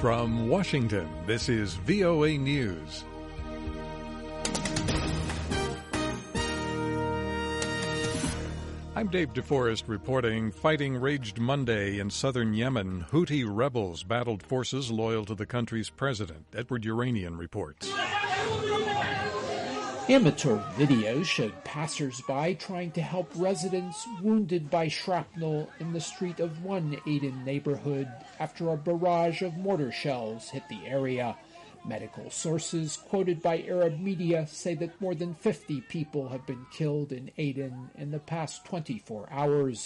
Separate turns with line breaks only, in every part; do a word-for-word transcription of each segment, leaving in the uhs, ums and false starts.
From Washington, this is V O A News. I'm Dave DeForest reporting. Fighting raged Monday in southern Yemen. Houthi rebels battled forces loyal to the country's president. Edward Uranian reports.
Amateur videos showed passers-by trying to help residents wounded by shrapnel in the street of one Aden neighborhood after a barrage of mortar shells hit the area. Medical sources quoted by Arab media say that more than fifty people have been killed in Aden in the past twenty-four hours.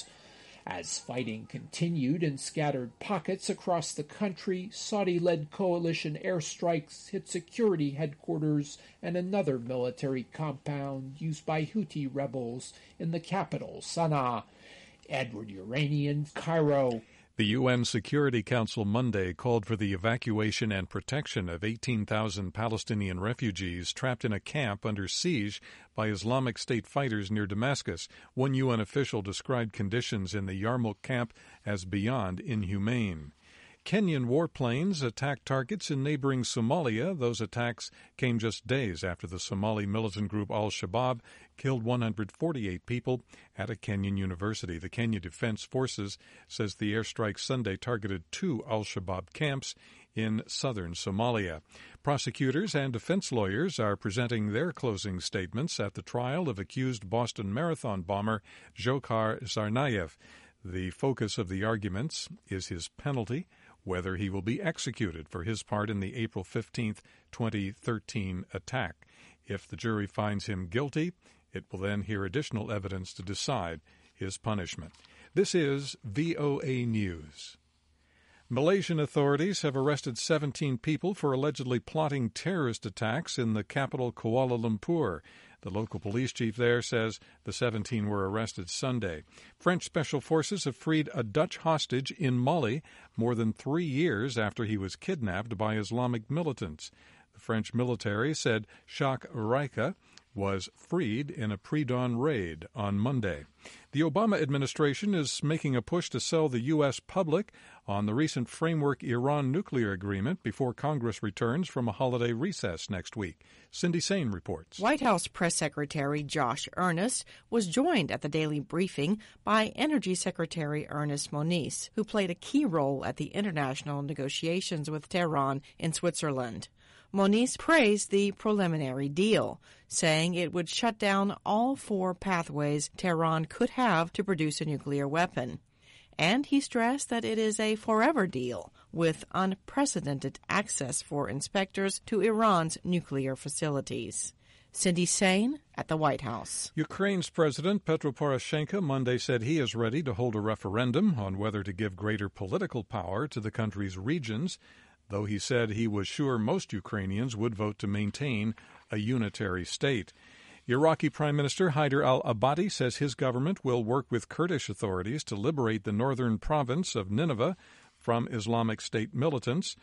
As fighting continued in scattered pockets across the country, Saudi-led coalition airstrikes hit security headquarters and another military compound used by Houthi rebels in the capital, Sana'a. Edward Uranian, Cairo.
The U N Security Council Monday called for the evacuation and protection of eighteen thousand Palestinian refugees trapped in a camp under siege by Islamic State fighters near Damascus. One U N official described conditions in the Yarmouk camp as beyond inhumane. Kenyan warplanes attacked targets in neighboring Somalia. Those attacks came just days after the Somali militant group Al-Shabaab killed one hundred forty-eight people at a Kenyan university. The Kenya Defense Forces says the airstrike Sunday targeted two Al-Shabaab camps in southern Somalia. Prosecutors and defense lawyers are presenting their closing statements at the trial of accused Boston Marathon bomber Dzhokhar Tsarnaev. The focus of the arguments is his penalty, whether he will be executed for his part in the April fifteenth, twenty thirteen attack. If the jury finds him guilty, it will then hear additional evidence to decide his punishment. This is V O A News. Malaysian authorities have arrested seventeen people for allegedly plotting terrorist attacks in the capital Kuala Lumpur. The local police chief there says the seventeen were arrested Sunday. French special forces have freed a Dutch hostage in Mali more than three years after he was kidnapped by Islamic militants. The French military said Jacques Raika was freed in a pre-dawn raid on Monday. The Obama administration is making a push to sell the U S public on the recent framework Iran nuclear agreement before Congress returns from a holiday recess next week. Cindy Sain reports.
White House Press Secretary Josh Earnest was joined at the daily briefing by Energy Secretary Ernest Moniz, who played a key role at the international negotiations with Tehran in Switzerland. Moniz praised the preliminary deal, saying it would shut down all four pathways Tehran could have to produce a nuclear weapon. And he stressed that it is a forever deal with unprecedented access for inspectors to Iran's nuclear facilities. Cindy Sain at the White House.
Ukraine's President Petro Poroshenko Monday said he is ready to hold a referendum on whether to give greater political power to the country's regions, though he said he was sure most Ukrainians would vote to maintain a unitary state. Iraqi Prime Minister Haider al-Abadi says his government will work with Kurdish authorities to liberate the northern province of Nineveh from Islamic State militants.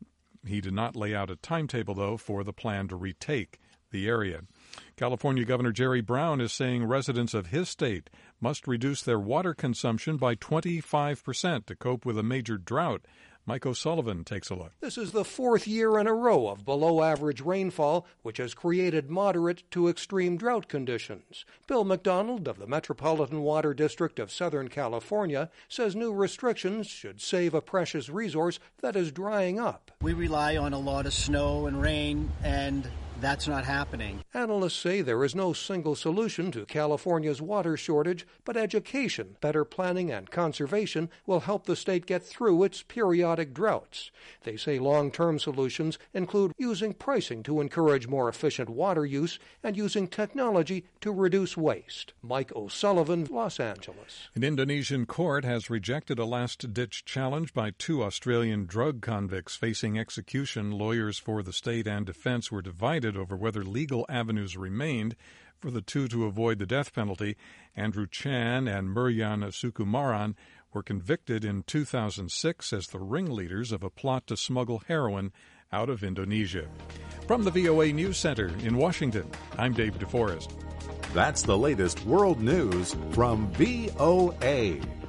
He did not lay out a timetable, though, for the plan to retake the area. California Governor Jerry Brown is saying residents of his state must reduce their water consumption by twenty-five percent to cope with a major drought. Mike O'Sullivan takes a look.
This is the fourth year in a row of below-average rainfall, which has created moderate to extreme drought conditions. Bill McDonald of the Metropolitan Water District of Southern California says new restrictions should save a precious resource that is drying up.
We rely on a lot of snow and rain, and that's not happening.
Analysts say there is no single solution to California's water shortage, but education, better planning, and conservation will help the state get through its periodic droughts. They say long-term solutions include using pricing to encourage more efficient water use and using technology to reduce waste. Mike O'Sullivan, Los Angeles.
An Indonesian court has rejected a last-ditch challenge by two Australian drug convicts facing execution. Lawyers for the state and defense were divided over whether legal avenues remained for the two to avoid the death penalty. Andrew Chan and Muryan Sukumaran were convicted in two thousand six as the ringleaders of a plot to smuggle heroin out of Indonesia. From the V O A News Center in Washington, I'm Dave DeForest.
That's the latest world news from V O A.